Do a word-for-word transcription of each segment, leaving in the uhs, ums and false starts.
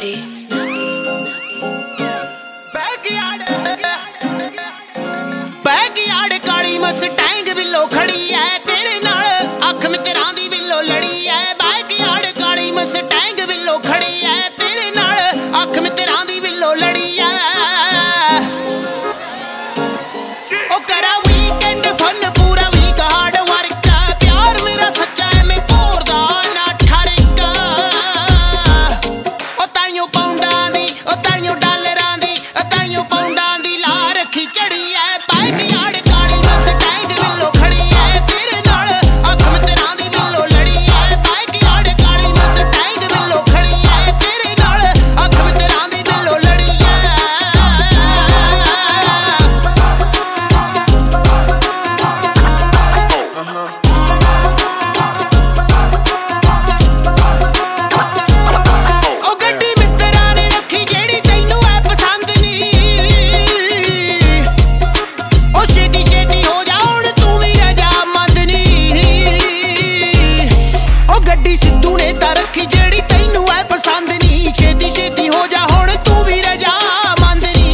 snappy, snappy, snappy, snappy. Backyard, backyard काली Mustang विलो खड़ी है तेरे नाल अख मित्तरां दी विलो लड़ी है Backyard काली मस्टैंग विलो खड़ी है तेरे नाल अख मित्तरां दी विलो लड़ी है ओ करा वीकेंड फन पूरा वीक हार्ड वर्क प्यार मेरा सच्चा है मैं भोरदा ना ठरका ओ ताइयों पाउंडां दी ओ ताइयों डॉलरां दी ओ ताइयों पाउंडां दी ला रखी चढ़ी है Backyard काली मस्टैंग विलो खड़ी है तेरे नाल अख मित्तरां दी विलो लड़ी है Backyard काली मस्टैंग विलो खड़ी है तेरे नाल अख मित्तरां दी विलो लड़ी है ओ गड्डी मित्तरां ने रखी जेड़ी तैनू ऐ पसंद नी ओ छेती छेती हो जा हुण तू भी रजामंद नी ओ गड्डी सिद्धू ने तां रखी जेड़ी तैनू ऐ पसंद नी छेती छेती हो जा हुण तू भी रजामंद नी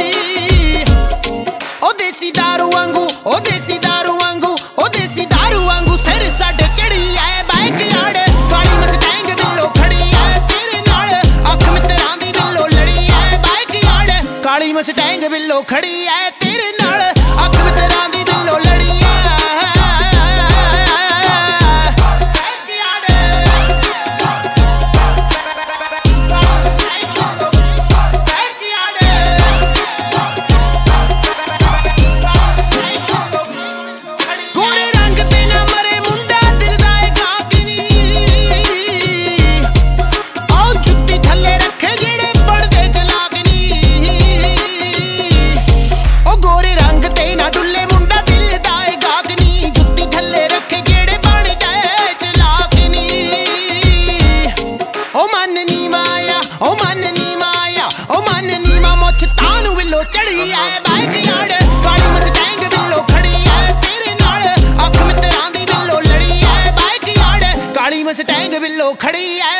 ओ देसी दारू वांगू ओ देसी दारू वांगू ओ देसी दारू वांगू सिर साडे चढ़ी है Backyard काली मस्टैंग विलो खड़ी है तेरे नाल अख मित्तरां दी विलो लड़ी है Backyard काली मस्टैंग विलो खड़ी है तेरे नाल अख मित्तरां दी विलो लड़ी है Backyard गोरे रंग ते ना मरे मुंडा दिल दा ए गागनी ओ जुत्ती थल्ले रखे जेड़े बड़दे चलाक नी ओ गोरे रंग ते ना डुल्ले मुंडा दिल दा ए गागनी जुत्ती थल्ले रखे जेड़े बड़दे चलाक नी ओ मन नी माया ओ मन नी माया ओ मन नी मा मुछ तानू विलो चढ़ी है Backyard काली मस्टैंग विलो खड़ी है तेरे नाल अख मित्तरां दी विलो लड़ी है Backyard काली मस्टैंग विलो खड़ी है